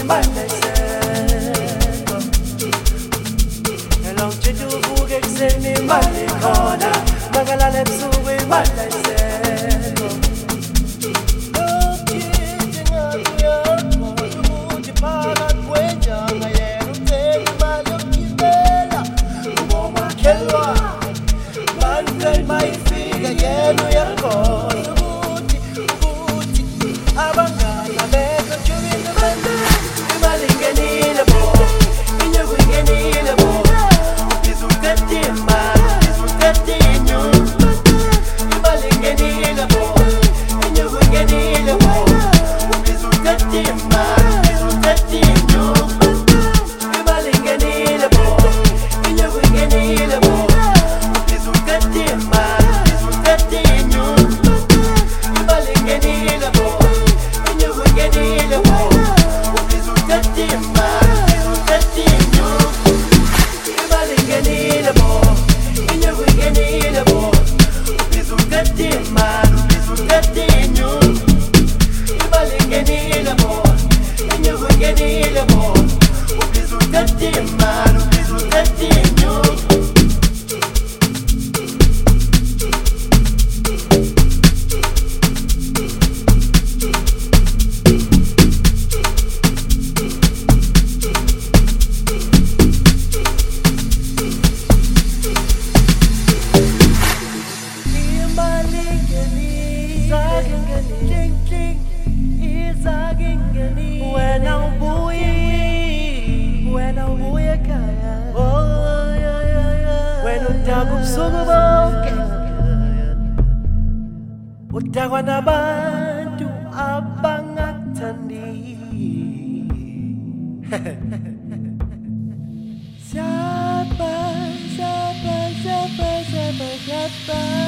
imali ayiseko. Ela ungitshela uvuke ekuseni imali khona, makalala ebusuku imali ayiseko. Lokhithi ngathi uyakhohlwa ukuthi phakathi kwenjanga yena uthenga imali yokugibela ubomakhelwane. Manje mayifika yena uyakhohlwa ukuthi abangani abekho jubile manje. Imali ingenile bo, inyuku ingenile bo, ubhizi uqeda imali, ubhizi uqeda inyuku. Imali ingenile bo, inyuku ingenile bo, ubhizi uqeda imali, ubhizi uqeda inyuku. Imali ingenile bo, inyuku ingenile bo, ubhizi uqeda imali, ubhizi uqeda inyuku. Imali ingenile bo, inyuku ingenile bo, ubhizi uqeda imali, ubhizi uqeda inyuku. Imali ingenile bo, inyuku ingenile bo, ubhizi uqeda imali, ubhizi uqeda inyuku. Imali ingenile bo, inyuku ingenile bo, ubhizi uqeda imali, ubhizi uqeda inyuku. Udakwa nabantu abangakuthandi. Siapa